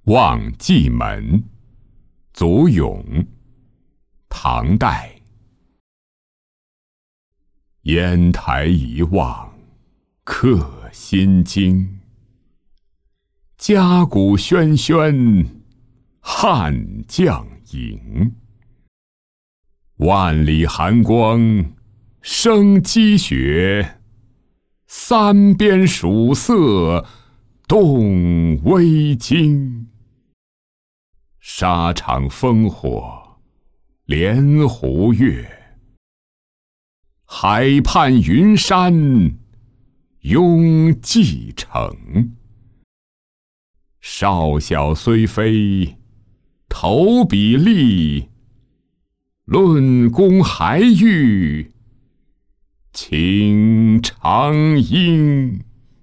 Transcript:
望蓟门，祖咏，唐代。烟台一望客心惊，嘉鼓喧喧汉将营。万里寒光生积雪，三边曙色动危惊。沙场烽火连湖月，海畔云山拥蓟城。少小虽非投笔吏，论功还欲请长缨。